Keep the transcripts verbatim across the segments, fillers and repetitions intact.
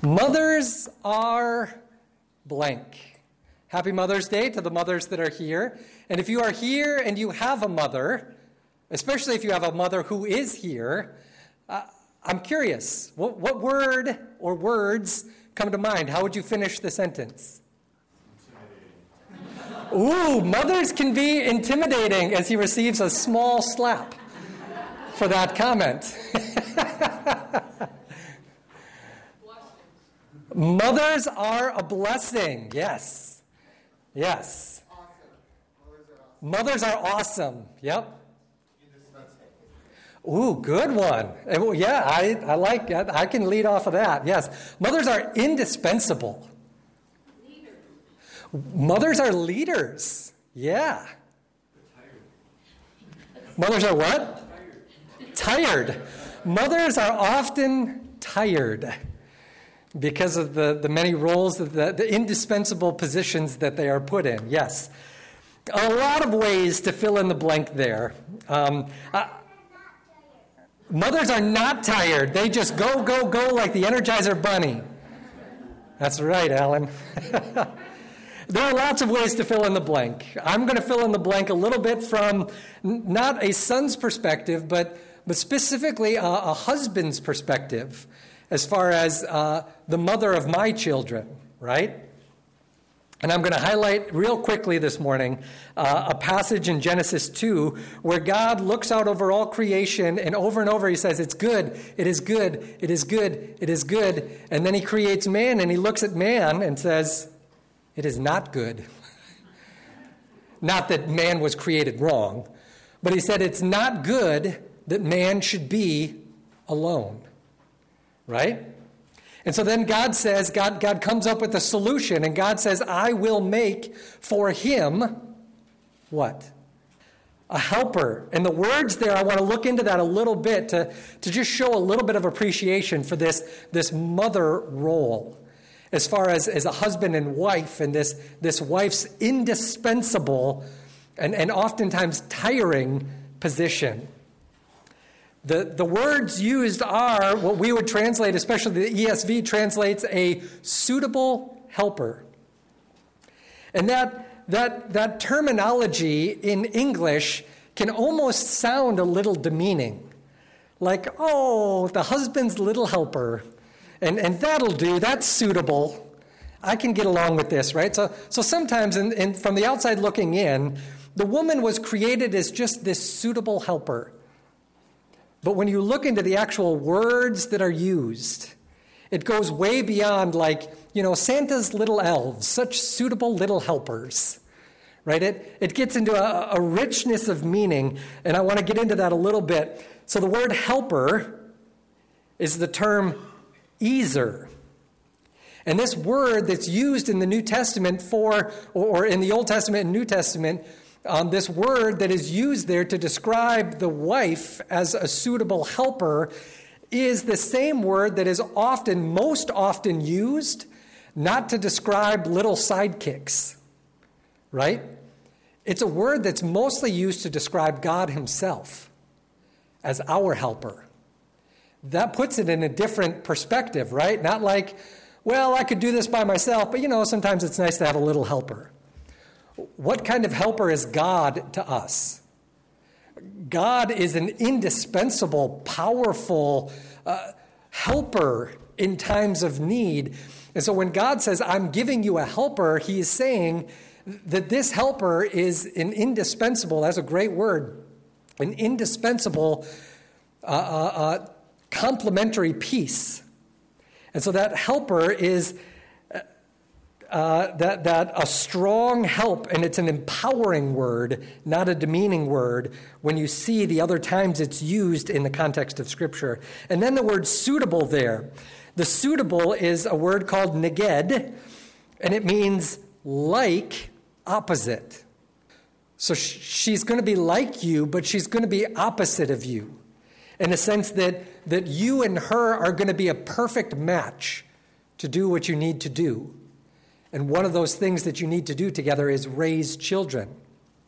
Mothers are blank. Happy Mother's Day to the mothers that are here. And if you are here and you have a mother, especially if you have a mother who is here, uh, I'm curious, what, what word or words come to mind? How would you finish the sentence? Ooh, mothers can be intimidating, as he receives a small slap for that comment. Mothers are a blessing. Yes. Yes. Awesome. Mothers are awesome. Mothers are awesome. Yep. Ooh, good one. Yeah, I, I like it. I can lead off of that. Yes. Mothers are indispensable. Leaders. Mothers are leaders. Yeah. Mothers are what? Tired. Tired. Mothers are often tired because of the, the many roles, the, the indispensable positions that they are put in. Yes. A lot of ways to fill in the blank there. Um, uh, mothers are not tired. They just go, go, go like the Energizer Bunny. That's right, Alan. There are lots of ways to fill in the blank. I'm going to fill in the blank a little bit from n- not a son's perspective, but, but specifically a, a husband's perspective, as far as uh, the mother of my children, right? And I'm going to highlight real quickly this morning uh, a passage in Genesis two where God looks out over all creation, and over and over he says, it's good, it is good, it is good, it is good. And then he creates man, and he looks at man and says, it is not good. Not that man was created wrong, but he said it's not good that man should be alone. Right? And so then God says, God, God comes up with a solution, and God says, I will make for him what? A helper. And the words there, I want to look into that a little bit to, to just show a little bit of appreciation for this, this mother role, as far as, as a husband and wife, and this, this wife's indispensable and, and oftentimes tiring position. The, the words used are what we would translate, especially the E S V translates, a suitable helper. And that, that, that terminology in English can almost sound a little demeaning. Like, oh, the husband's little helper. And, and that'll do, that's suitable. I can get along with this, right? So, so sometimes in, in, from the outside looking in, the woman was created as just this suitable helper. But when you look into the actual words that are used, it goes way beyond, like, you know, Santa's little elves, such suitable little helpers, right? It, it gets into a, a richness of meaning, and I want to get into that a little bit. So the word helper is the term ezer. And this word that's used in the New Testament for, or in the Old Testament and New Testament, Um, this word that is used there to describe the wife as a suitable helper is the same word that is often, most often used not to describe little sidekicks, right? It's a word that's mostly used to describe God himself as our helper. That puts it in a different perspective, right? Not like, well, I could do this by myself, but you know, sometimes it's nice to have a little helper. What kind of helper is God to us? God is an indispensable, powerful uh, helper in times of need. And so when God says, I'm giving you a helper, he is saying that this helper is an indispensable, that's a great word, an indispensable uh, uh, uh, complementary piece. And so that helper is Uh, that, that a strong help, and it's an empowering word, not a demeaning word, when you see the other times it's used in the context of Scripture. And then the word suitable there. The suitable is a word called neged, and it means like, opposite. So sh- she's going to be like you, but she's going to be opposite of you, in the sense that, that you and her are going to be a perfect match to do what you need to do. And one of those things that you need to do together is raise children.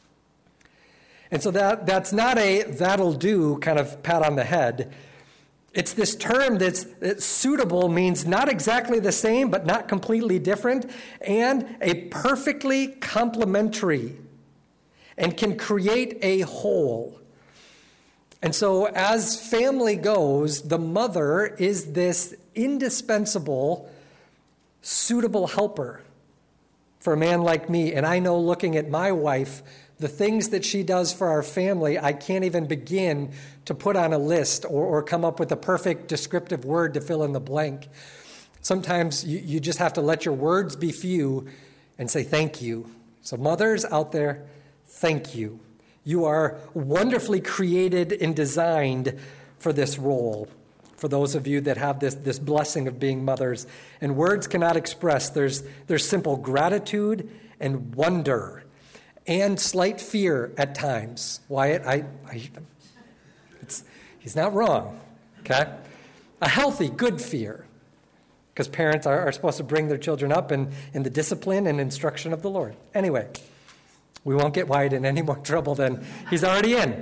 And so that that's not a that'll do kind of pat on the head. It's this term that's, that's suitable, means not exactly the same, but not completely different, and a perfectly complementary, and can create a whole. And so as family goes, the mother is this indispensable, suitable helper for a man like me. And I know, looking at my wife, the things that she does for our family, I can't even begin to put on a list or, or come up with a perfect descriptive word to fill in the blank. Sometimes you, you just have to let your words be few and say thank you. So mothers out there, thank you. You are wonderfully created and designed for this role. For those of you that have this, this blessing of being mothers, and words cannot express, there's, there's simple gratitude and wonder and slight fear at times. Wyatt, I, I it's, he's not wrong, okay? A healthy, good fear, because parents are, are supposed to bring their children up in, in the discipline and instruction of the Lord. Anyway, we won't get Wyatt in any more trouble than he's already in.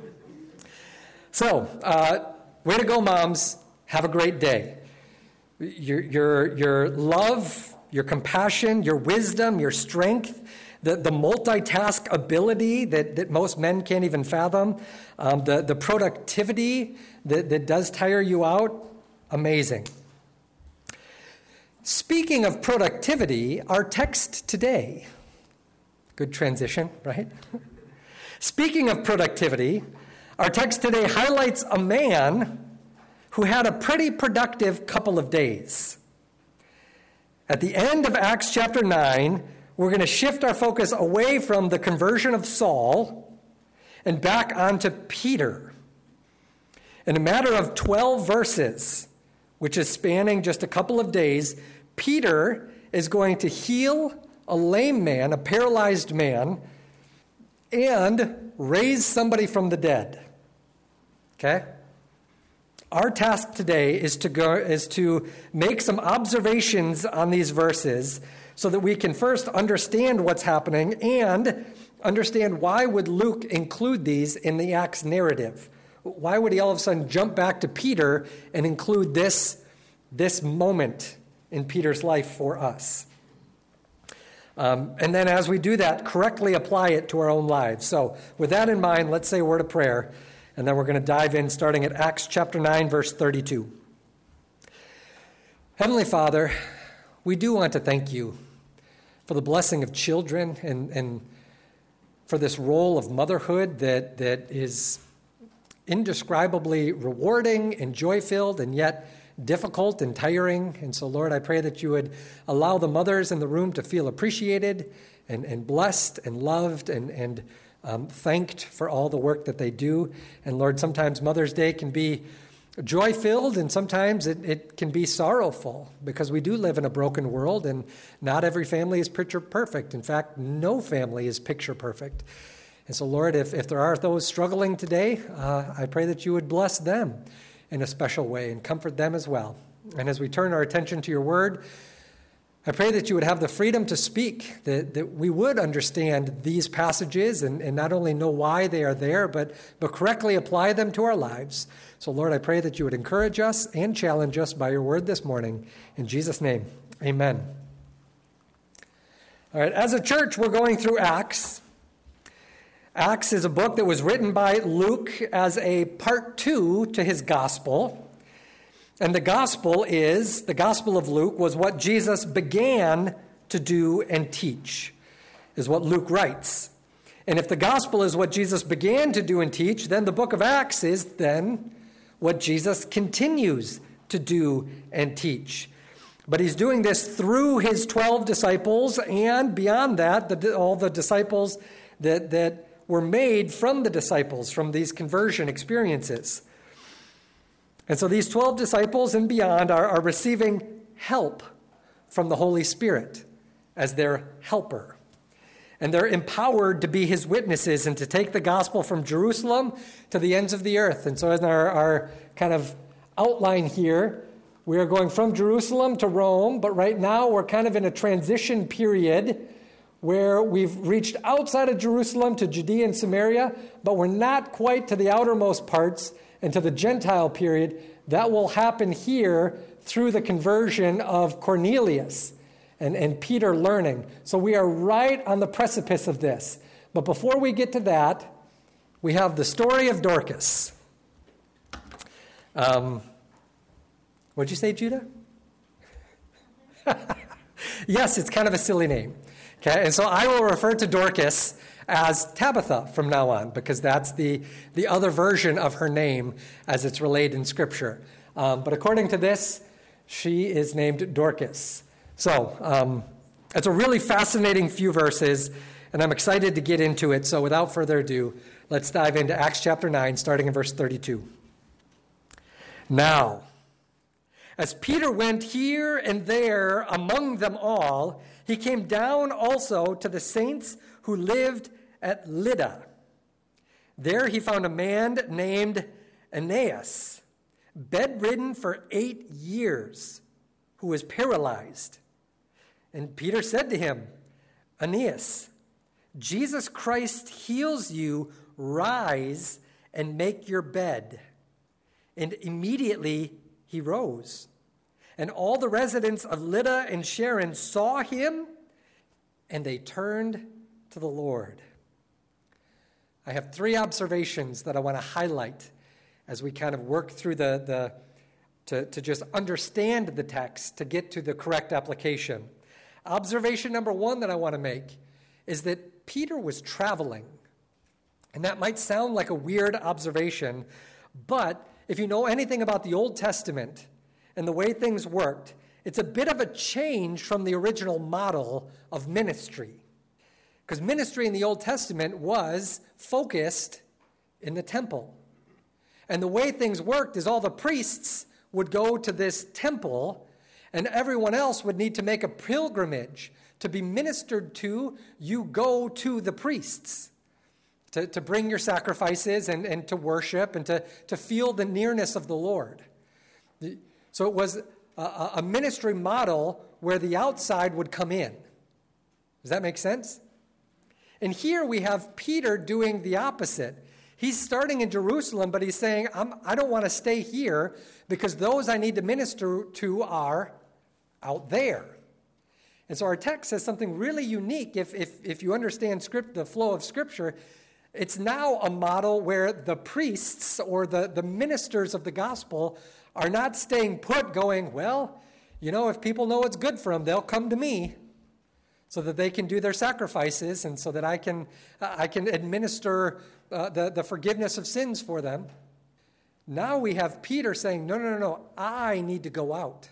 So, uh, way to go, moms. Have a great day. Your, your, your love, your compassion, your wisdom, your strength, The, the multitask ability that, that most men can't even fathom, um, the, the productivity that, that does tire you out, amazing. Speaking of productivity, our text today, good transition, right? Speaking of productivity, our text today highlights a man who had a pretty productive couple of days. At the end of Acts chapter nine, we're going to shift our focus away from the conversion of Saul and back onto Peter. In a matter of twelve verses, which is spanning just a couple of days, Peter is going to heal a lame man, a paralyzed man, and raise somebody from the dead. Okay? Our task today is to go is to make some observations on these verses so that we can first understand what's happening and understand why would Luke include these in the Acts narrative. Why would he all of a sudden jump back to Peter and include this, this moment in Peter's life for us? Um, and then as we do that, correctly apply it to our own lives. So with that in mind, let's say a word of prayer, and then we're going to dive in starting at Acts chapter nine, verse thirty-two. Heavenly Father, we do want to thank you for the blessing of children and, and for this role of motherhood that, that is indescribably rewarding and joy-filled and yet difficult and tiring. And so, Lord, I pray that you would allow the mothers in the room to feel appreciated and, and blessed and loved and, and um, thanked for all the work that they do. And Lord, sometimes Mother's Day can be joy-filled, and sometimes it, it can be sorrowful because we do live in a broken world, and not every family is picture perfect. In fact, no family is picture perfect. And so, Lord, if, if there are those struggling today, uh, I pray that you would bless them in a special way and comfort them as well. And as we turn our attention to your word, I pray that you would have the freedom to speak, that, that we would understand these passages and, and not only know why they are there, but, but correctly apply them to our lives. So, Lord, I pray that you would encourage us and challenge us by your word this morning. In Jesus' name, amen. All right, as a church, we're going through Acts. Acts is a book that was written by Luke as a part two to his gospel. And the gospel is, the gospel of Luke was what Jesus began to do and teach, is what Luke writes. And if the gospel is what Jesus began to do and teach, then the book of Acts is then what Jesus continues to do and teach. But he's doing this through his twelve disciples, and beyond that, the, all the disciples that, that were made from the disciples, from these conversion experiences. And so these twelve disciples and beyond are, are receiving help from the Holy Spirit as their helper. And they're empowered to be his witnesses and to take the gospel from Jerusalem to the ends of the earth. And so in our, our kind of outline here, we are going from Jerusalem to Rome, but right now we're kind of in a transition period where we've reached outside of Jerusalem to Judea and Samaria, but we're not quite to the outermost parts and to the Gentile period, that will happen here through the conversion of Cornelius and, and Peter learning. So we are right on the precipice of this. But before we get to that, we have the story of Dorcas. Um, what'd you say, Judah? Yes, it's kind of a silly name. Okay, and so I will refer to Dorcas as Tabitha from now on, because that's the, the other version of her name as it's relayed in Scripture. Um, but according to this, she is named Dorcas. So um, it's a really fascinating few verses, and I'm excited to get into it. So without further ado, let's dive into Acts chapter nine, starting in verse thirty-two. Now, as Peter went here and there among them all, he came down also to the saints who lived at Lydda. There he found a man named Aeneas, bedridden for eight years, who was paralyzed. And Peter said to him, Aeneas, Jesus Christ heals you. Rise and make your bed. And immediately he rose. And all the residents of Lydda and Sharon saw him, and they turned to the Lord. I have three observations that I want to highlight as we kind of work through the, the to, to just understand the text to get to the correct application. Observation number one that I want to make is that Peter was traveling. And that might sound like a weird observation, but if you know anything about the Old Testament and the way things worked, it's a bit of a change from the original model of ministry. Because ministry in the Old Testament was focused in the temple. And the way things worked is all the priests would go to this temple, and everyone else would need to make a pilgrimage to be ministered to. You go to the priests to, to bring your sacrifices and, and to worship and to, to feel the nearness of the Lord. So it was a, a ministry model where the outside would come in. Does that make sense? And here we have Peter doing the opposite. He's starting in Jerusalem, but he's saying, I'm, I don't want to stay here because those I need to minister to are out there. And so our text says something really unique. If, if, if you understand script, the flow of Scripture, it's now a model where the priests or the, the ministers of the gospel are not staying put going, well, you know, if people know it's good for them, they'll come to me so that they can do their sacrifices and so that I can uh, I can administer uh, the, the forgiveness of sins for them. Now we have Peter saying, no, no, no, no, I need to go out.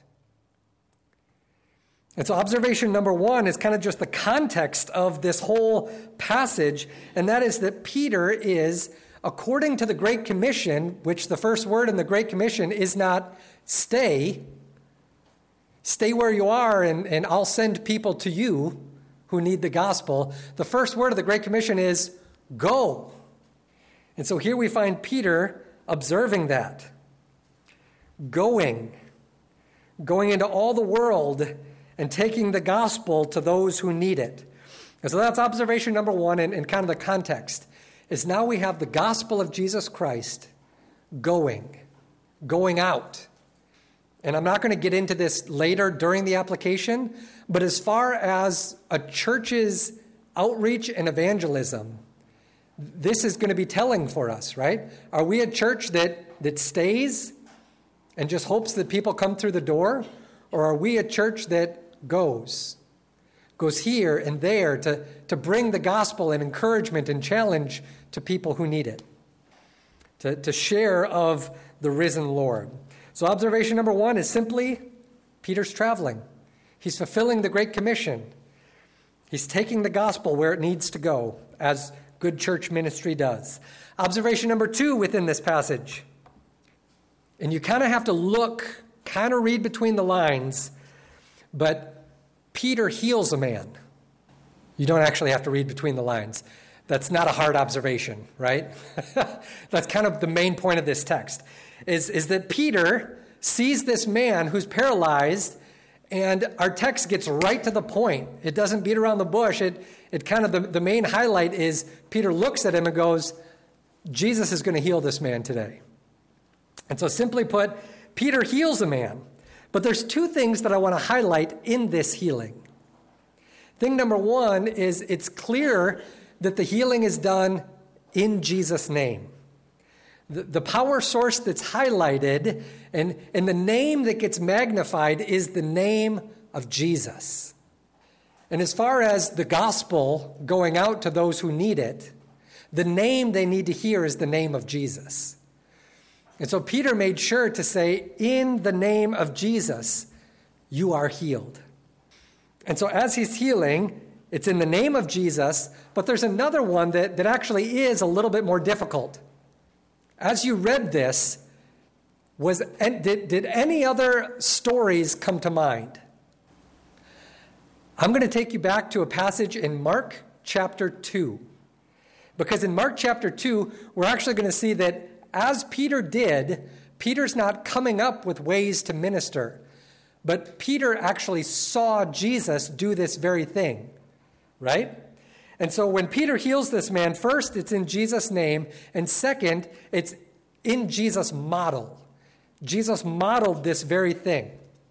And so observation number one is kind of just the context of this whole passage, and that is that Peter is, according to the Great Commission, which the first word in the Great Commission is not stay, stay where you are and, and I'll send people to you who need the gospel. The first word of the Great Commission is go. And so here we find Peter observing that. Going. Going into all the world and taking the gospel to those who need it. And so that's observation number one, and, and kind of the context, is now we have the gospel of Jesus Christ going, going out. And I'm not going to get into this later during the application, but as far as a church's outreach and evangelism, this is going to be telling for us, right? Are we a church that, that stays and just hopes that people come through the door? Or are we a church that goes, goes here and there to, to bring the gospel and encouragement and challenge to people who need it, to, to share of the risen Lord? So observation number one is simply Peter's traveling. He's fulfilling the Great Commission. He's taking the gospel where it needs to go, as good church ministry does. Observation number two within this passage, and you kind of have to look, kind of read between the lines, but Peter heals a man. You don't actually have to read between the lines. That's not a hard observation, right? That's kind of the main point of this text, is, is that Peter sees this man who's paralyzed, and our text gets right to the point. It doesn't beat around the bush. It, it kind of, the, the main highlight is Peter looks at him and goes, Jesus is going to heal this man today. And so simply put, Peter heals a man, but there's two things that I want to highlight in this healing. Thing number one is it's clear that the healing is done in Jesus' name. The, the power source that's highlighted and, and the name that gets magnified is the name of Jesus. And as far as the gospel going out to those who need it, the name they need to hear is the name of Jesus. And so Peter made sure to say, in the name of Jesus, you are healed. And so as he's healing, it's in the name of Jesus, but there's another one that, that actually is a little bit more difficult. As you read this, was did, did any other stories come to mind? I'm going to take you back to a passage in Mark chapter two. Because in Mark chapter two, we're actually going to see that as Peter did, Peter's not coming up with ways to minister. But Peter actually saw Jesus do this very thing, right? And so when Peter heals this man, first, it's in Jesus' name. And second, it's in Jesus' model. Jesus modeled this very thing.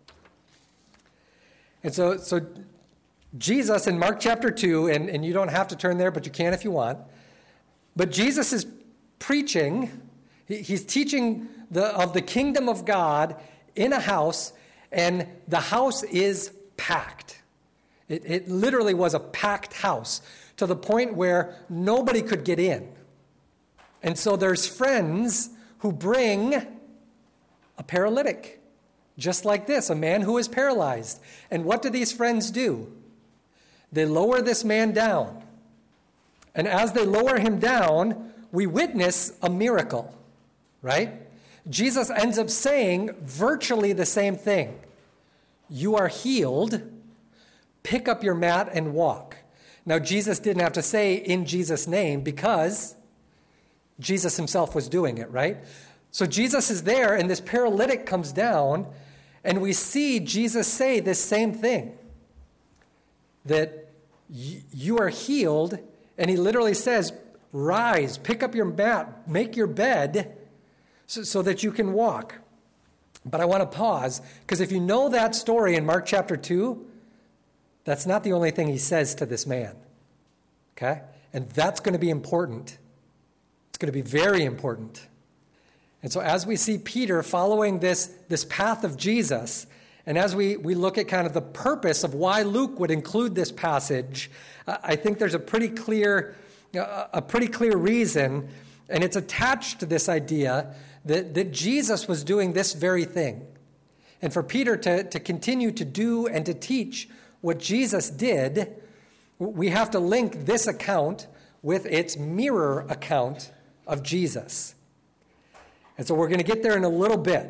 And so, so Jesus in Mark chapter two, and, and you don't have to turn there, but you can if you want. But Jesus is preaching, he, he's teaching the, of the kingdom of God in a house, and the house is packed. It, it literally was a packed house to the point where nobody could get in. And so there's friends who bring a paralytic, just like this, a man who is paralyzed. And what do these friends do? They lower this man down. And as they lower him down, we witness a miracle, right? Jesus ends up saying virtually the same thing. You are healed. Pick up your mat and walk. Now, Jesus didn't have to say in Jesus' name because Jesus himself was doing it, right? So Jesus is there, and this paralytic comes down, and we see Jesus say this same thing, that y- you are healed, and he literally says, rise, pick up your mat, make your bed so, so that you can walk. But I want to pause, because if you know that story in Mark chapter two, that's not the only thing he says to this man, okay? And that's going to be important. It's going to be very important. And so as we see Peter following this, this path of Jesus, and as we, we look at kind of the purpose of why Luke would include this passage, uh, I think there's a pretty clear, uh, a pretty clear reason, and it's attached to this idea that, that Jesus was doing this very thing. And for Peter to, to continue to do and to teach what Jesus did, we have to link this account with its mirror account of Jesus. And so we're going to get there in a little bit.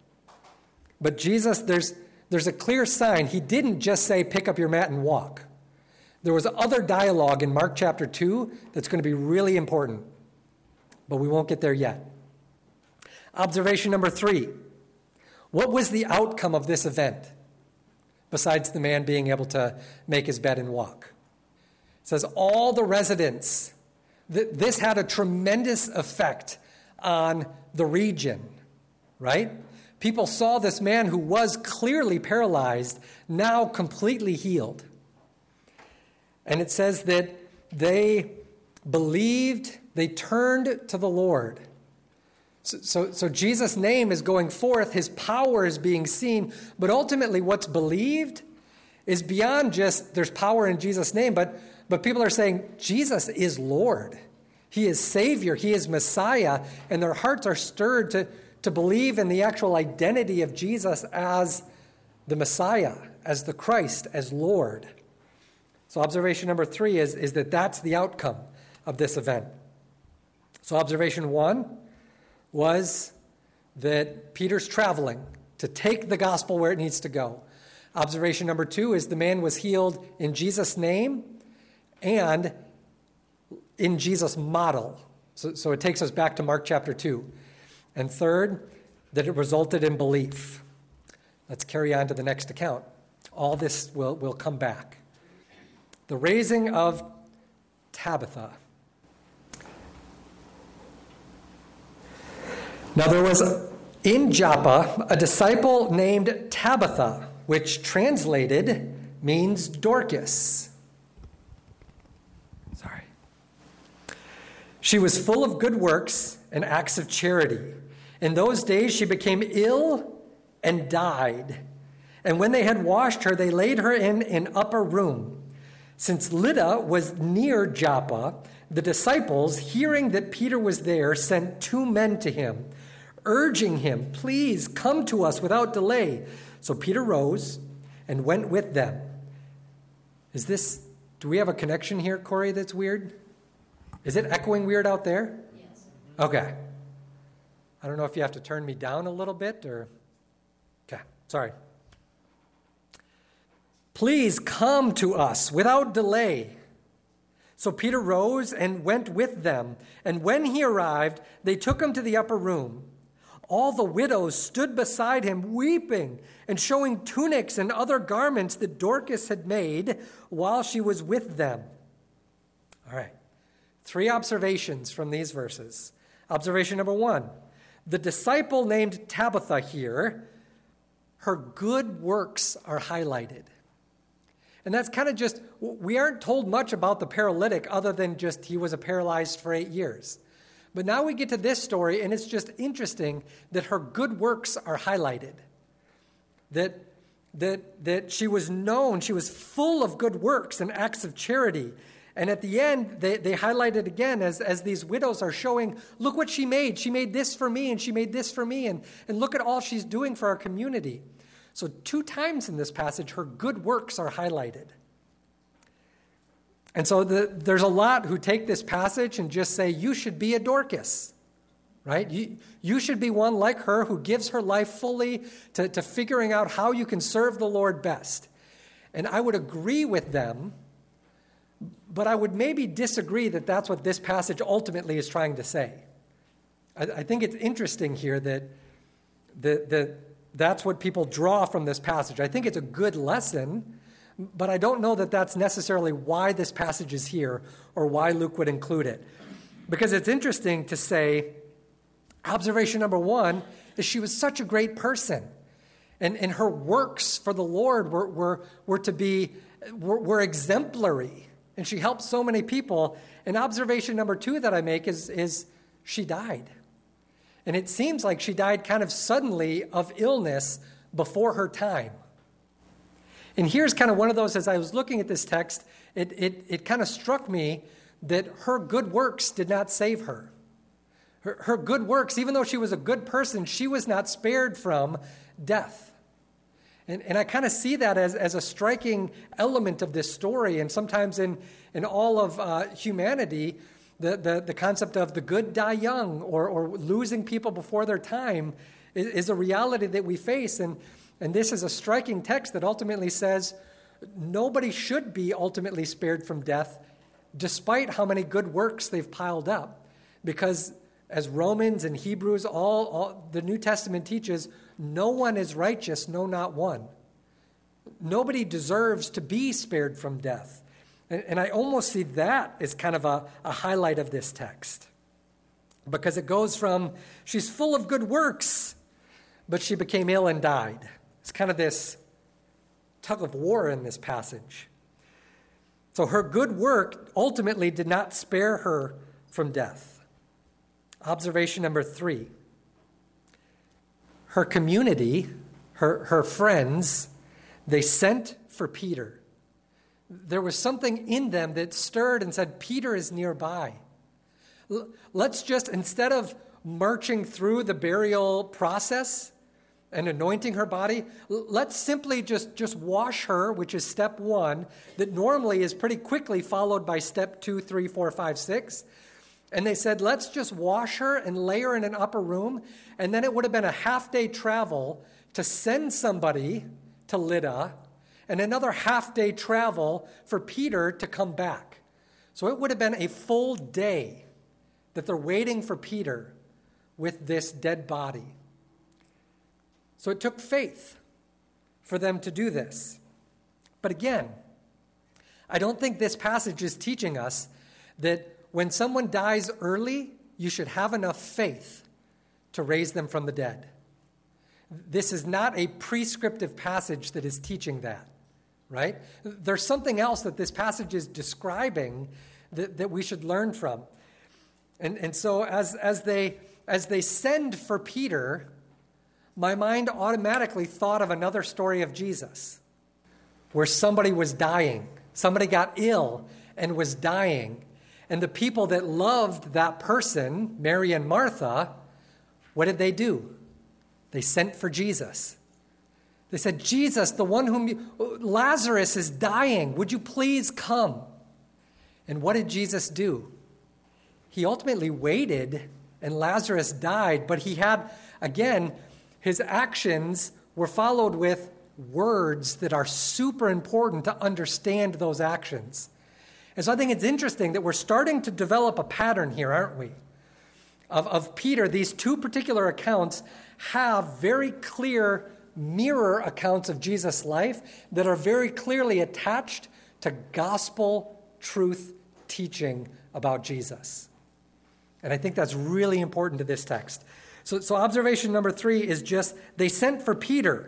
But Jesus, there's there's a clear sign. He didn't just say, pick up your mat and walk. There was other dialogue in Mark chapter two that's going to be really important. But we won't get there yet. Observation number three. What was the outcome of this event, besides the man being able to make his bed and walk? It says all the residents, th- this had a tremendous effect on the region, right? People saw this man who was clearly paralyzed, now completely healed. And it says that they believed, they turned to the Lord. So, so, so Jesus' name is going forth, his power is being seen, but ultimately what's believed is beyond just there's power in Jesus' name, but, but people are saying Jesus is Lord. He is Savior, he is Messiah, and their hearts are stirred to, to believe in the actual identity of Jesus as the Messiah, as the Christ, as Lord. So observation number three is, is that that's the outcome of this event. So observation one was that Peter's traveling to take the gospel where it needs to go. Observation number two is the man was healed in Jesus' name and in Jesus' model. So, so it takes us back to Mark chapter two. And third, that it resulted in belief. Let's carry on to the next account. All this will, will come back. The raising of Tabitha. Now there was In Joppa, a disciple named Tabitha, which translated means Dorcas. Sorry. She was full of good works and acts of charity. In those days she became ill and died. And when they had washed her, they laid her in an upper room. Since Lydda was near Joppa, the disciples, hearing that Peter was there, sent two men to him, urging him, "Please come to us without delay." So Peter rose and went with them. Is this, do we have a connection here, Corey, that's weird? Is it echoing weird out there? Yes. Okay. I don't know if you have to turn me down a little bit or, okay, sorry. "Please come to us without delay." So Peter rose and went with them. And when he arrived, they took him to the upper room. All the widows stood beside him, weeping and showing tunics and other garments that Dorcas had made while she was with them. All right. Three observations from these verses. Observation number one, the disciple named Tabitha here, her good works are highlighted. And that's kind of just, we aren't told much about the paralytic other than just he was a paralyzed for eight years. But now we get to this story, and it's just interesting that her good works are highlighted. That, that, that she was known, she was full of good works and acts of charity. And at the end, they, they highlight it again as, as these widows are showing, look what she made. She made this for me, and she made this for me, and, and look at all she's doing for our community. So two times in this passage, her good works are highlighted. And so the, there's a lot who take this passage and just say, you should be a Dorcas, right? You, you should be one like her who gives her life fully to, to figuring out how you can serve the Lord best. And I would agree with them, but I would maybe disagree that that's what this passage ultimately is trying to say. I, I think it's interesting here that, that, that that's what people draw from this passage. I think it's a good lesson, but I don't know that that's necessarily why this passage is here or why Luke would include it. Because it's interesting to say, observation number one is she was such a great person. And, and her works for the Lord were, were, were to be, were, were exemplary. And she helped so many people. And observation number two that I make is, is she died. And it seems like she died kind of suddenly of illness before her time. And here's kind of one of those, as I was looking at this text, it, it, it kind of struck me that her good works did not save her. Her, her good works, even though she was a good person, she was not spared from death. And, and I kind of see that as, as a striking element of this story. And sometimes in, in all of uh, humanity, The, the, the concept of the good die young or, or losing people before their time is, is a reality that we face. And, and this is a striking text that ultimately says nobody should be ultimately spared from death despite how many good works they've piled up. Because as Romans and Hebrews, all, all the New Testament teaches, no one is righteous, no, not one. Nobody deserves to be spared from death. And, and I almost see that as kind of a, a highlight of this text. Because it goes from, she's full of good works, but she became ill and died. It's kind of this tug of war in this passage. So her good work ultimately did not spare her from death. Observation number three. Her community, her, her friends, they sent for Peter. There was something in them that stirred and said, Peter is nearby. L- let's just, instead of marching through the burial process and anointing her body, l- let's simply just, just wash her, which is step one, that normally is pretty quickly followed by step two, three, four, five, six. And they said, let's just wash her and lay her in an upper room. And then it would have been a half-day travel to send somebody to Lydda, and another half-day travel for Peter to come back. So it would have been a full day that they're waiting for Peter with this dead body. So it took faith for them to do this. But again, I don't think this passage is teaching us that when someone dies early, you should have enough faith to raise them from the dead. This is not a prescriptive passage that is teaching that, right? There's something else that this passage is describing that, that we should learn from. And, and so as, as, they, as they send for Peter, my mind automatically thought of another story of Jesus where somebody was dying. Somebody got ill and was dying. And the people that loved that person, Mary and Martha, what did they do? They sent for Jesus. They said, Jesus, the one whom you, Lazarus is dying. Would you please come? And what did Jesus do? He ultimately waited and Lazarus died, but he had, again, his actions were followed with words that are super important to understand those actions. And so I think it's interesting that we're starting to develop a pattern here, aren't we? Of, of Peter, these two particular accounts have very clear mirror accounts of Jesus' life that are very clearly attached to gospel truth teaching about Jesus. And I think that's really important to this text. So, so observation number three is just, they sent for Peter.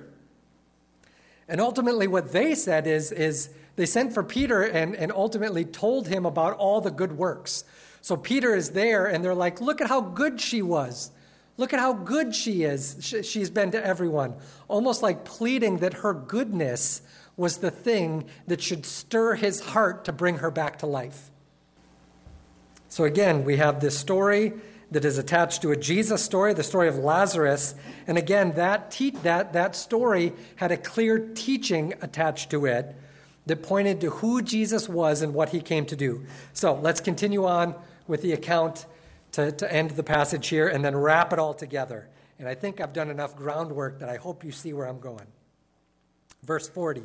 And ultimately what they said is, is they sent for Peter and, and ultimately told him about all the good works. So Peter is there and they're like, look at how good she was. Look at how good she is. She's been to everyone. Almost like pleading that her goodness was the thing that should stir his heart to bring her back to life. So again, we have this story that is attached to a Jesus story, the story of Lazarus. And again, that, te- that, that story had a clear teaching attached to it that pointed to who Jesus was and what he came to do. So let's continue on with the account to, to end the passage here and then wrap it all together. And I think I've done enough groundwork that I hope you see where I'm going. Verse forty.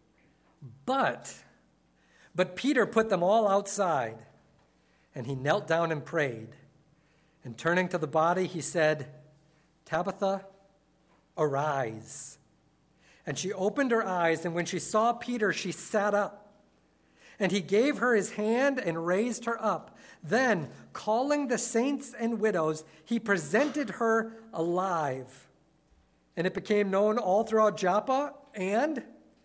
But, but Peter put them all outside, and he knelt down and prayed. And turning to the body, he said, Tabitha, arise. And she opened her eyes, and when she saw Peter, she sat up. And he gave her his hand and raised her up. Then, calling the saints and widows, he presented her alive. And it became known all throughout Joppa, and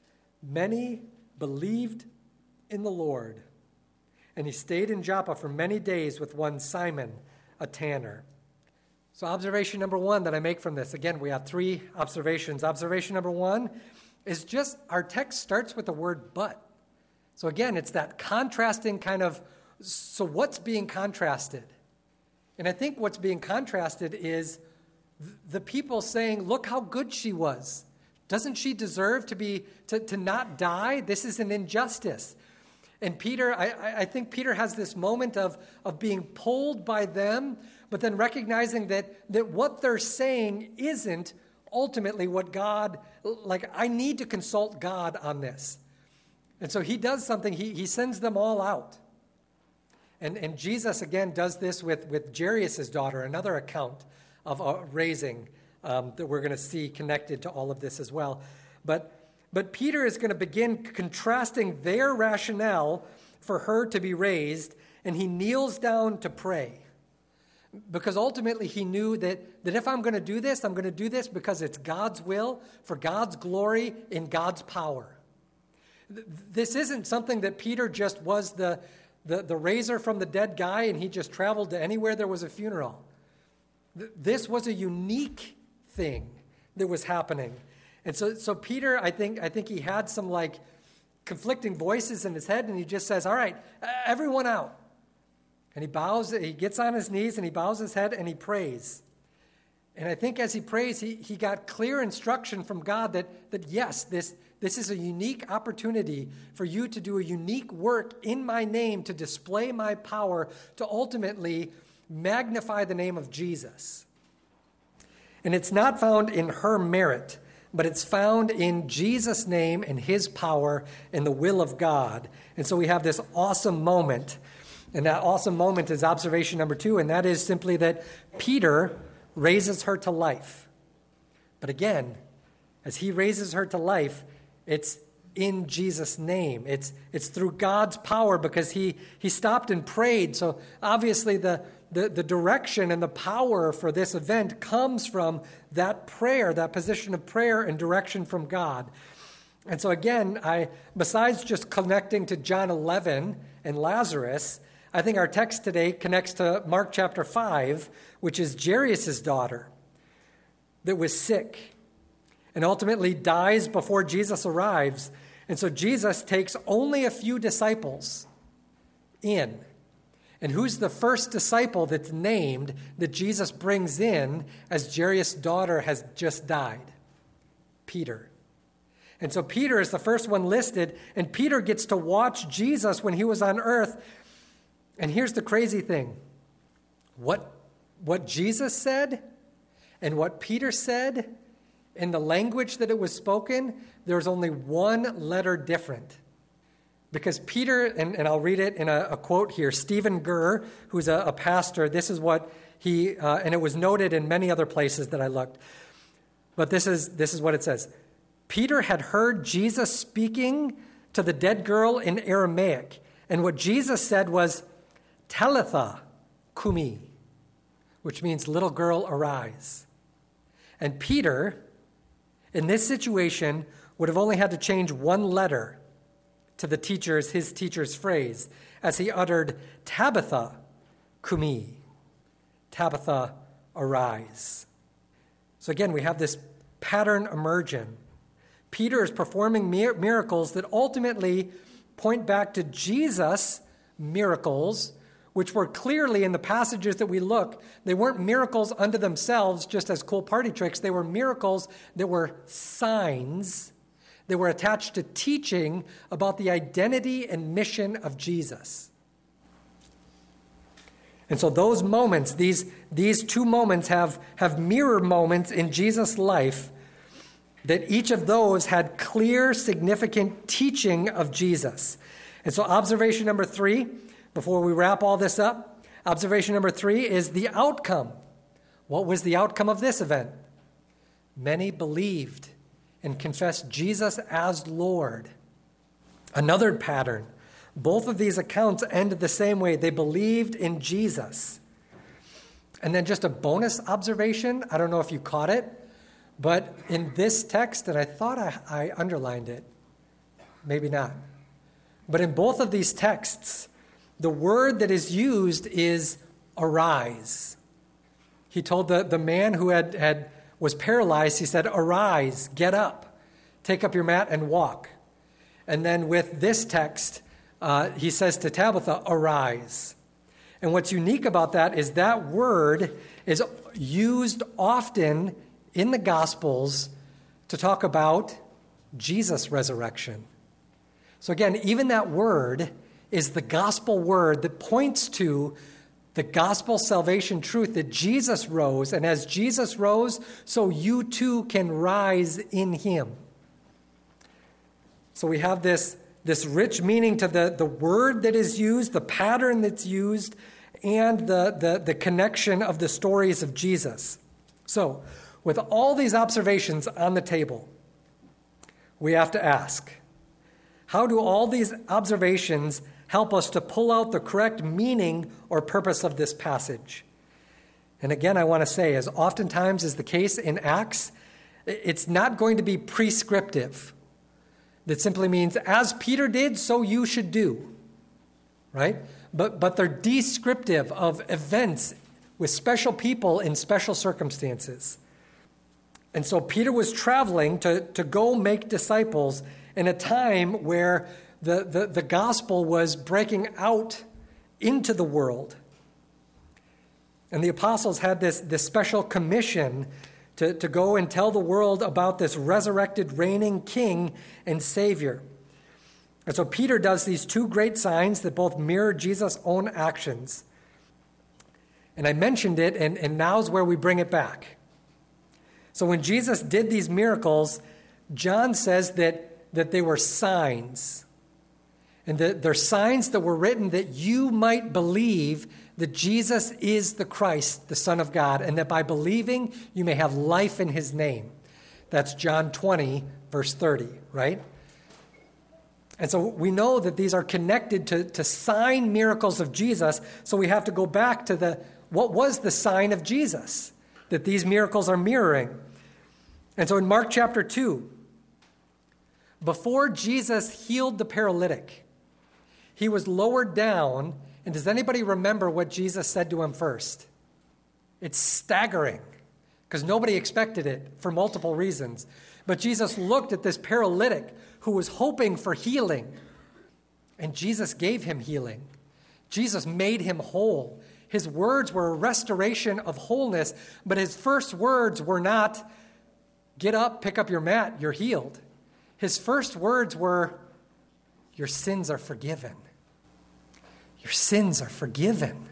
many believed in the Lord. And he stayed in Joppa for many days with one Simon, a tanner. So observation number one that I make from this, again, we have three observations. Observation number one is just our text starts with the word but. So again, it's that contrasting kind of, so what's being contrasted? And I think what's being contrasted is the people saying, look how good she was. Doesn't she deserve to be, to, to not die? This is an injustice. And Peter, I, I think Peter has this moment of, of being pulled by them, but then recognizing that, that what they're saying isn't ultimately what God, like, I need to consult God on this. And so he does something, he, he sends them all out. And, and Jesus, again, does this with, with Jairus' daughter, another account of uh, raising um, that we're going to see connected to all of this as well. But But Peter is going to begin contrasting their rationale for her to be raised, and he kneels down to pray. Because ultimately he knew that, that if I'm going to do this, I'm going to do this because it's God's will, for God's glory, in God's power. This isn't something that Peter just was the, the, the raiser from the dead guy and he just traveled to anywhere there was a funeral. This was a unique thing that was happening. And so, so Peter, I think, I think he had some like conflicting voices in his head, and he just says, all right, everyone out. And he bows, he gets on his knees, and he bows his head, and he prays. And I think as he prays, he, he got clear instruction from God that, that yes, this, this is a unique opportunity for you to do a unique work in my name to display my power, to ultimately magnify the name of Jesus. And it's not found in her merit, but it's found in Jesus' name and his power and the will of God. And so we have this awesome moment. And that awesome moment is observation number two, and that is simply that Peter raises her to life. But again, as he raises her to life, it's in Jesus' name. It's it's through God's power, because he, he stopped and prayed. So obviously the, the, the direction and the power for this event comes from that prayer, that position of prayer and direction from God. And so again, I besides just connecting to John eleven and Lazarus, I think our text today connects to Mark chapter five, which is Jairus' daughter that was sick and ultimately dies before Jesus arrives. And so Jesus takes only a few disciples in. And who's the first disciple that's named that Jesus brings in as Jairus' daughter has just died? Peter. And so Peter is the first one listed, and Peter gets to watch Jesus when he was on earth. And here's the crazy thing. What, what Jesus said and what Peter said in the language that it was spoken, there's only one letter different. Because Peter, and, and I'll read it in a, a quote here, Stephen Gurr, who's a, a pastor, this is what he, uh, and it was noted in many other places that I looked, but this is, this is what it says. Peter had heard Jesus speaking to the dead girl in Aramaic, and what Jesus said was, Talitha kumi, which means little girl, arise. And Peter, in this situation, would have only had to change one letter to the teacher's, his teacher's phrase, as he uttered, Tabitha kumi, Tabitha, arise. So again, we have this pattern emerging. Peter is performing mir- miracles that ultimately point back to Jesus' miracles, which were clearly in the passages that we look, they weren't miracles unto themselves just as cool party tricks. They were miracles that were signs. They were attached to teaching about the identity and mission of Jesus. And so those moments, these, these two moments have, have mirror moments in Jesus' life that each of those had clear, significant teaching of Jesus. And so observation number three, before we wrap all this up, observation number three is the outcome. What was the outcome of this event? Many believed and confessed Jesus as Lord. Another pattern. Both of these accounts ended the same way. They believed in Jesus. And then just a bonus observation. I don't know if you caught it, but in this text, and I thought I, I underlined it, maybe not. But in both of these texts, the word that is used is arise. He told the, the man who had, had was paralyzed, he said, arise, get up, take up your mat and walk. And then with this text, uh, he says to Tabitha, arise. And what's unique about that is that word is used often in the Gospels to talk about Jesus' resurrection. So again, even that word is the gospel word that points to the gospel salvation truth that Jesus rose, and as Jesus rose, so you too can rise in him. So we have this, this rich meaning to the, the word that is used, the pattern that's used, and the, the, the connection of the stories of Jesus. So, with all these observations on the table, we have to ask, how do all these observations help us to pull out the correct meaning or purpose of this passage? And again, I want to say, as oftentimes is the case in Acts, it's not going to be prescriptive. That simply means, as Peter did, so you should do, right? But, but they're descriptive of events with special people in special circumstances. And so Peter was traveling to, to go make disciples in a time where the, the, the gospel was breaking out into the world. And the apostles had this, this special commission to, to go and tell the world about this resurrected, reigning king and savior. And so Peter does these two great signs that both mirror Jesus' own actions. And I mentioned it, and, and now's where we bring it back. So when Jesus did these miracles, John says that, that they were signs. And that they're signs that were written that you might believe that Jesus is the Christ, the Son of God, and that by believing you may have life in his name. That's John twenty, verse thirty, right? And so we know that these are connected to, to sign miracles of Jesus, so we have to go back to the what was the sign of Jesus that these miracles are mirroring? And so in Mark chapter two, before Jesus healed the paralytic, he was lowered down. And does anybody remember what Jesus said to him first? It's staggering because nobody expected it for multiple reasons. But Jesus looked at this paralytic who was hoping for healing, and Jesus gave him healing. Jesus made him whole. His words were a restoration of wholeness, but his first words were not, get up, pick up your mat, you're healed. His first words were, your sins are forgiven. Your sins are forgiven.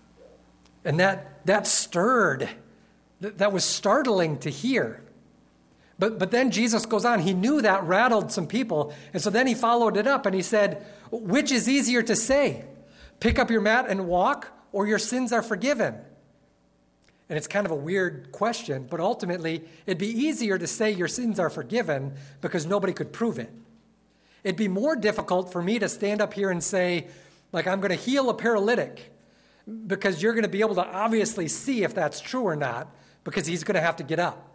And that, that stirred, that, that was startling to hear. But, but then Jesus goes on. He knew that rattled some people. And so then he followed it up and he said, which is easier to say? Pick up your mat and walk, or your sins are forgiven? And it's kind of a weird question, but ultimately it'd be easier to say your sins are forgiven because nobody could prove it. It'd be more difficult for me to stand up here and say, like, I'm going to heal a paralytic, because you're going to be able to obviously see if that's true or not, because he's going to have to get up.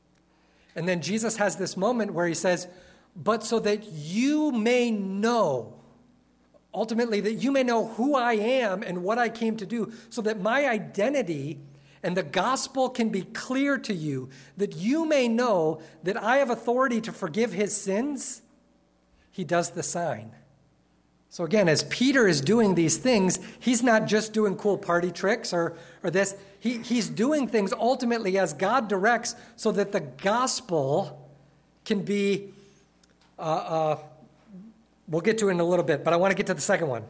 And then Jesus has this moment where he says, but so that you may know, ultimately, that you may know who I am and what I came to do, so that my identity and the gospel can be clear to you, that you may know that I have authority to forgive his sins, he does the sign. So again, as Peter is doing these things, he's not just doing cool party tricks or, or this. He, he's doing things ultimately as God directs so that the gospel can be, uh, uh, we'll get to it in a little bit, but I want to get to the second one.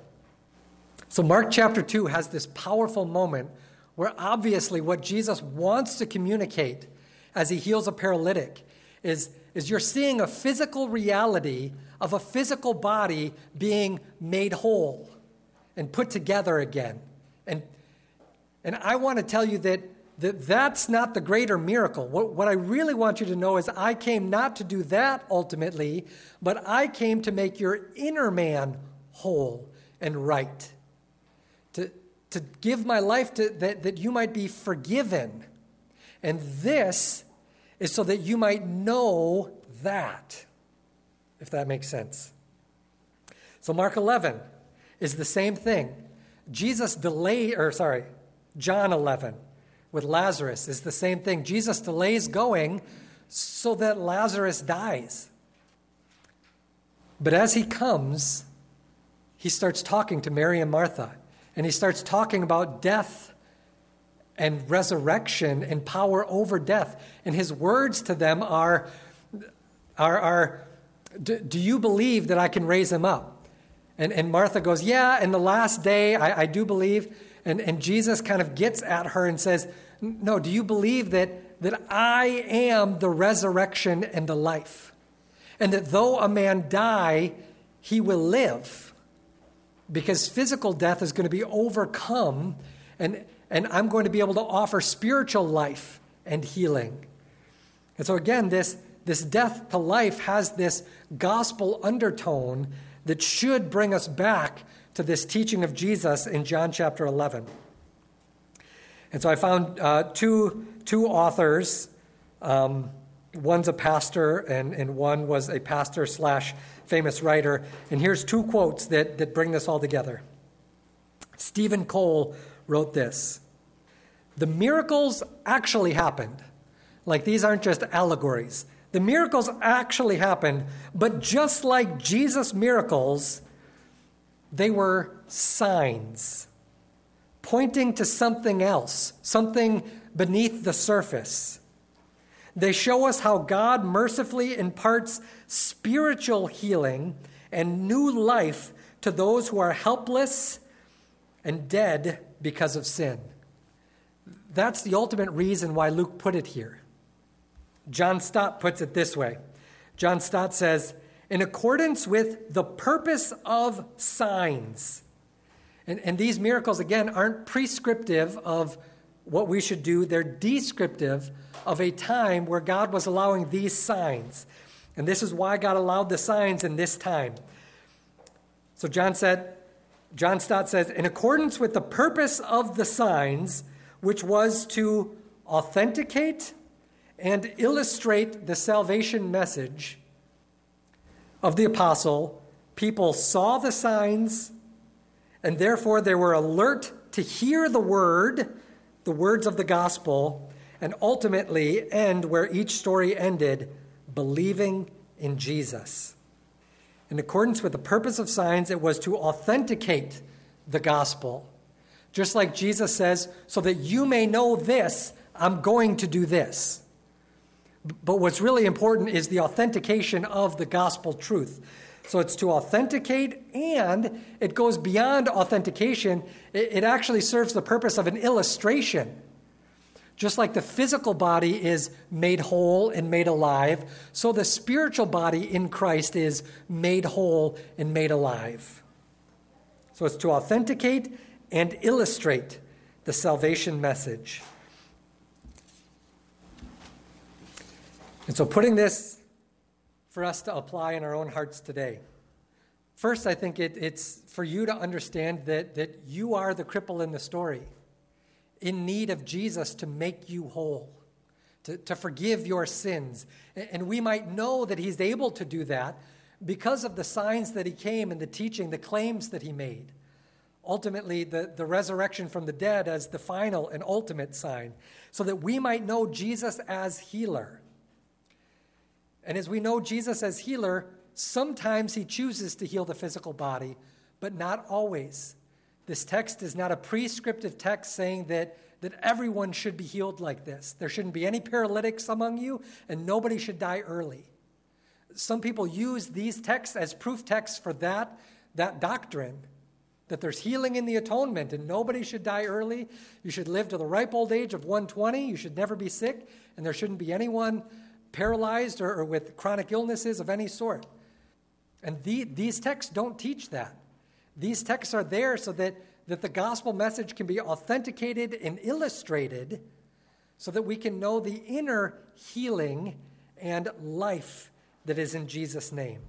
So Mark chapter two has this powerful moment where obviously what Jesus wants to communicate as he heals a paralytic is, is you're seeing a physical reality of a physical body being made whole and put together again. And, and I want to tell you that, that that's not the greater miracle. What, what I really want you to know is I came not to do that ultimately, but I came to make your inner man whole and right. To, to give my life to, that, that you might be forgiven. And this is so that you might know that, if that makes sense. So Mark eleven is the same thing. Jesus delayed, or sorry, John eleven with Lazarus is the same thing. Jesus delays going so that Lazarus dies. But as he comes, he starts talking to Mary and Martha, and he starts talking about death and resurrection and power over death. And his words to them are, are, are do, do you believe that I can raise him up? And, and Martha goes, yeah, in the last day, I, I do believe. And, and Jesus kind of gets at her and says, no, do you believe that, that I am the resurrection and the life? And that though a man die, he will live. Because physical death is going to be overcome, and, and I'm going to be able to offer spiritual life and healing. And so again, this, this death to life has this gospel undertone that should bring us back to this teaching of Jesus in John chapter eleven. And so I found uh, two, two authors. Um, one's a pastor, and, and one was a pastor slash famous writer. And here's two quotes that, that bring this all together. Stephen Cole wrote this: the miracles actually happened. Like, these aren't just allegories. The miracles actually happened, but just like Jesus' miracles, they were signs pointing to something else, something beneath the surface. They show us how God mercifully imparts spiritual healing and new life to those who are helpless and dead because of sin. That's the ultimate reason why Luke put it here. John Stott puts it this way. John Stott says, in accordance with the purpose of signs. And, and these miracles, again, aren't prescriptive of what we should do. They're descriptive of a time where God was allowing these signs. And this is why God allowed the signs in this time. So John said, John Stott says, in accordance with the purpose of the signs, which was to authenticate and illustrate the salvation message of the apostle. People saw the signs, and therefore they were alert to hear the word, the words of the gospel, and ultimately end where each story ended, believing in Jesus. In accordance with the purpose of signs, it was to authenticate the gospel. Just like Jesus says, so that you may know this, I'm going to do this. But what's really important is the authentication of the gospel truth. So it's to authenticate, and it goes beyond authentication. It, it actually serves the purpose of an illustration. Just like the physical body is made whole and made alive, so the spiritual body in Christ is made whole and made alive. So it's to authenticate and illustrate the salvation message. And so putting this for us to apply in our own hearts today. First, I think it, it's for you to understand that, that you are the cripple in the story, in need of Jesus to make you whole, to, to forgive your sins. And we might know that he's able to do that because of the signs that he came and the teaching, the claims that he made. Ultimately, the, the resurrection from the dead as the final and ultimate sign, so that we might know Jesus as healer. And as we know Jesus as healer, sometimes he chooses to heal the physical body, but not always. This text is not a prescriptive text saying that, that everyone should be healed like this. There shouldn't be any paralytics among you, and nobody should die early. Some people use these texts as proof texts for that, that doctrine, that there's healing in the atonement, and nobody should die early. You should live to the ripe old age of one hundred twenty. You should never be sick, and there shouldn't be anyone paralyzed or, or with chronic illnesses of any sort. And the, these texts don't teach that. These texts are there so that, that the gospel message can be authenticated and illustrated so that we can know the inner healing and life that is in Jesus' name.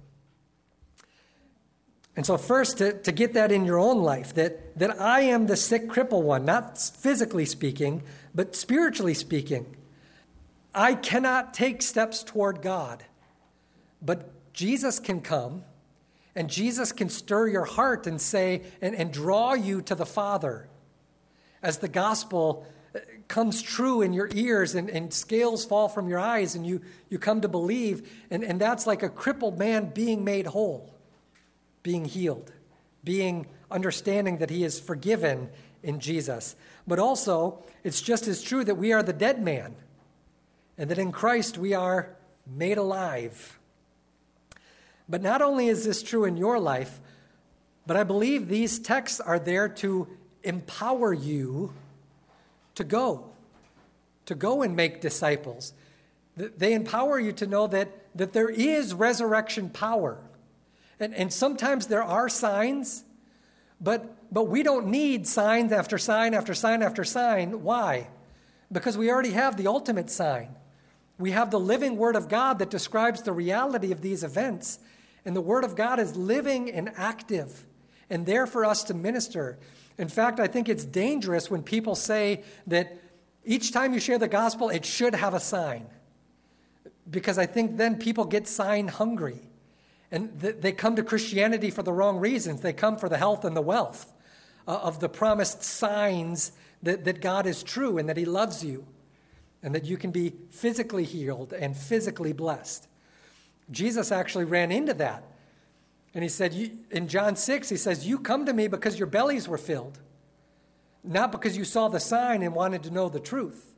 And so first, to, to get that in your own life, that, that I am the sick, crippled one, not physically speaking, but spiritually speaking. I cannot take steps toward God, but Jesus can come, and Jesus can stir your heart and say, and, and draw you to the Father. As the gospel comes true in your ears and, and scales fall from your eyes, and you, you come to believe, and, and that's like a crippled man being made whole, being healed, being understanding that he is forgiven in Jesus. But also, it's just as true that we are the dead man, and that in Christ we are made alive. But not only is this true in your life, but I believe these texts are there to empower you to go, to go and make disciples. They empower you to know that, that there is resurrection power. And, and sometimes there are signs, but, but we don't need signs after sign after sign after sign. Why? Because we already have the ultimate sign. We have the living Word of God that describes the reality of these events. And the Word of God is living and active and there for us to minister. In fact, I think it's dangerous when people say that each time you share the gospel, it should have a sign. Because I think then people get sign hungry. And th- they come to Christianity for the wrong reasons. They come for the health and the wealth uh, of the promised signs that, that God is true and that he loves you, and that you can be physically healed and physically blessed. Jesus actually ran into that. And he said, you, in John six, he says, you come to me because your bellies were filled, not because you saw the sign and wanted to know the truth.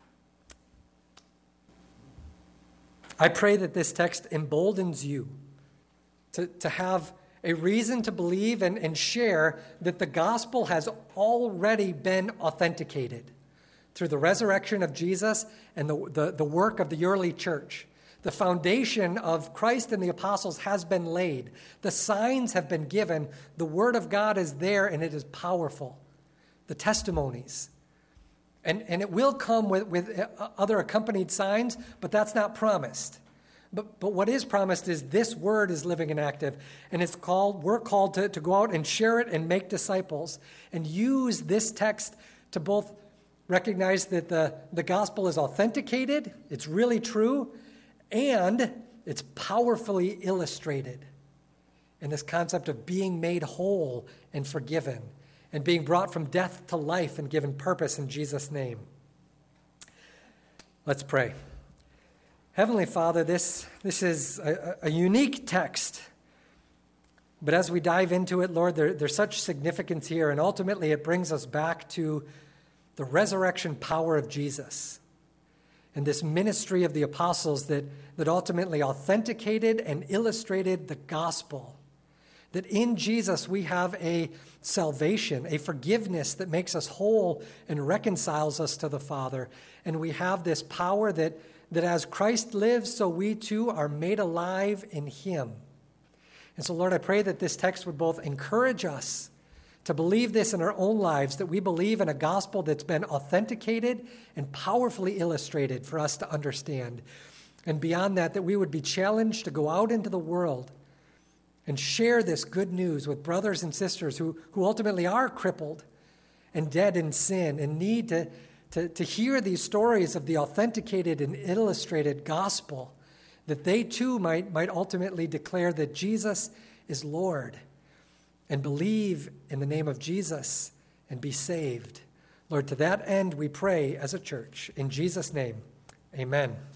I pray that this text emboldens you to, to have a reason to believe and, and share that the gospel has already been authenticated through the resurrection of Jesus and the, the, the work of the early church. The foundation of Christ and the apostles has been laid. The signs have been given. The word of God is there, and it is powerful. The testimonies. And, and it will come with, with other accompanied signs, but that's not promised. But, but what is promised is this word is living and active, and it's called, we're called to, to go out and share it and make disciples and use this text to both recognize that the, the gospel is authenticated, it's really true, and it's powerfully illustrated in this concept of being made whole and forgiven and being brought from death to life and given purpose in Jesus' name. Let's pray. Heavenly Father, this, this is a, a unique text. But as we dive into it, Lord, there, there's such significance here, and ultimately it brings us back to the resurrection power of Jesus and this ministry of the apostles that, that ultimately authenticated and illustrated the gospel. That in Jesus we have a salvation, a forgiveness that makes us whole and reconciles us to the Father. And we have this power that, that as Christ lives, so we too are made alive in him. And so, Lord, I pray that this text would both encourage us to believe this in our own lives, that we believe in a gospel that's been authenticated and powerfully illustrated for us to understand. And beyond that, that we would be challenged to go out into the world and share this good news with brothers and sisters who, who ultimately are crippled and dead in sin and need to, to, to hear these stories of the authenticated and illustrated gospel, that they too might, might ultimately declare that Jesus is Lord and believe in the name of Jesus and be saved. Lord, to that end we pray as a church. In Jesus' name, amen.